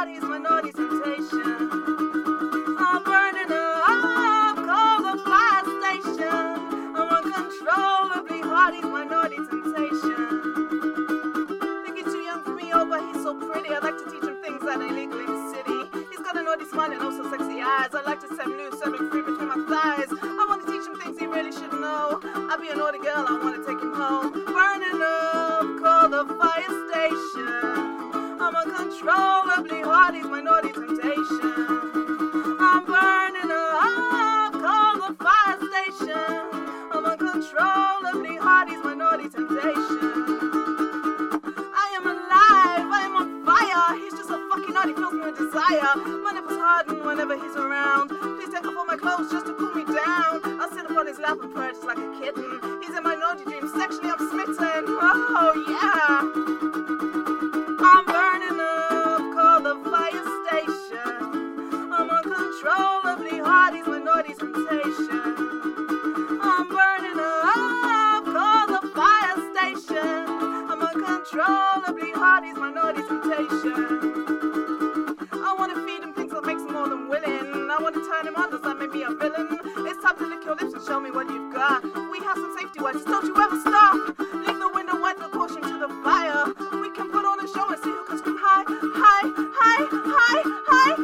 heart, he's my naughty temptation. I'm burning up, call the fire station. I'm uncontrollably hot, he's my naughty temptation. Think he's too young for me, oh, but he's so pretty. I'd like to teach him things that ain't legal in the city. He's got a naughty smile and oh so sexy eyes. I'd like to set him loose, set him free between my thighs. I want to teach him things he really should know. I'll be a naughty girl, I want to take him home. Burning up, call the fire station. I'm uncontrollably hot, he's my naughty temptation. I'm burning up, call the fire station. I'm uncontrollably hot, he's my naughty temptation. I am alive, I am on fire. He's just so fucking hot, he fills me with desire. My nipples harden whenever he's around. Please take off all my clothes just to cool me down. I'll sit up on his lap and perch like a kitten. He's in my naughty dreams, sexually I'm smitten. Oh yeah. I'm burning up, call the fire station. I'm uncontrollably hot, he's my naughty temptation. I'm burning up, call the fire station. I'm uncontrollably hot, he's my naughty temptation. I want to feed him things that makes him more than willing. I want to turn him on, does that make me a villain? It's time to lick your lips and show me what you've got. We have some safety wires, don't you ever stop. Leave the window wide, throw caution to the fire. We can put on a show and see who can scream high, high, high, high, high,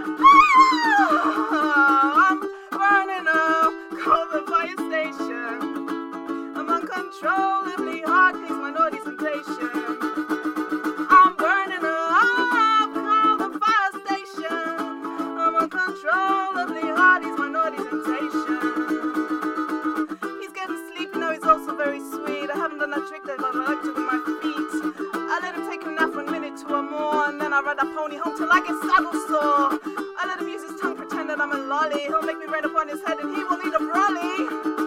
high. I'm burning up, call the fire station. I'm uncontrollably hot, he's my naughty temptation. I'm burning up, call the fire station. I'm uncontrollably hot, he's my naughty temptation. He's getting sleepy now, he's also very sweet. I haven't done that trick that I like to with my feet. I let him take a nap for a minute, 2 or more, and then I ride that pony home till I get saddle sore. I let him use his tongue, pretend that I'm a lolly. He'll make me rain upon his head and he will need a brolly.